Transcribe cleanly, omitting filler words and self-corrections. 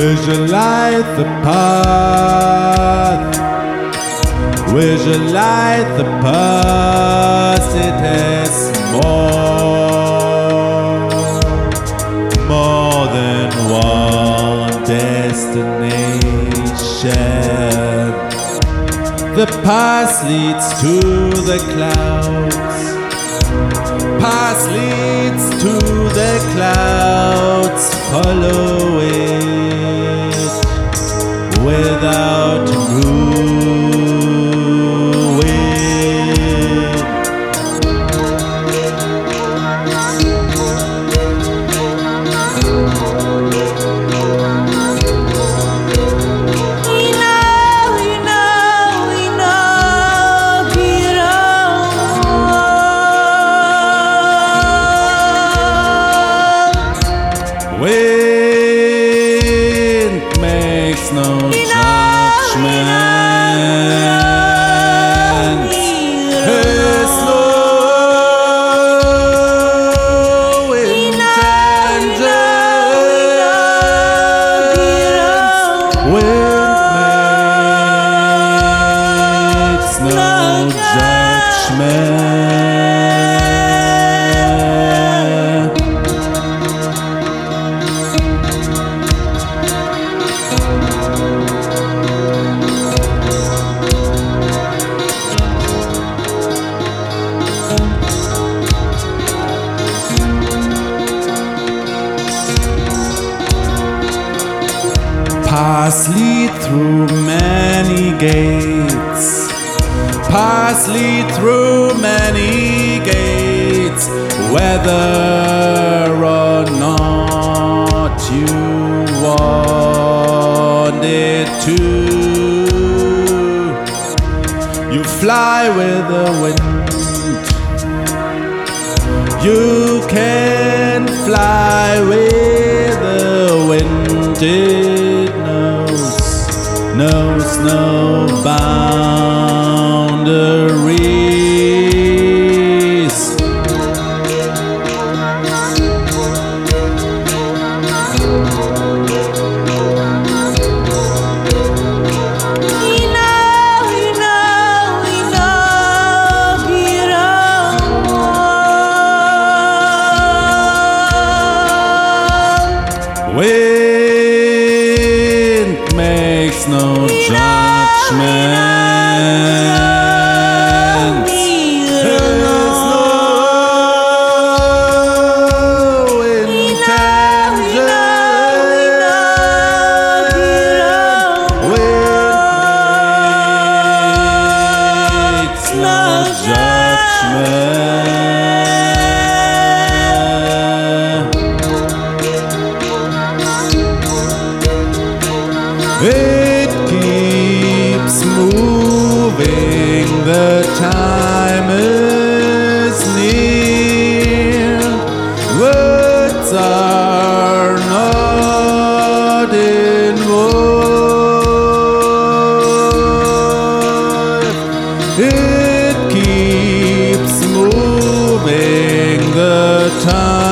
Visualize the path. Visualize the past. It has more than one destination. The past leads to the clouds. Past leads to the clouds. Follow it without wind makes no judgment. There's no intentions. Wind makes no judgment. Paths lead through many gates. Paths lead through many gates. Whether or not you want it to, you fly with the wind. You can fly with the wind. It knows no boundaries. Wind makes no judgment. There's no intention. Wind makes no judgment. It keeps moving, the time is near. Words are not involved. It keeps moving, the time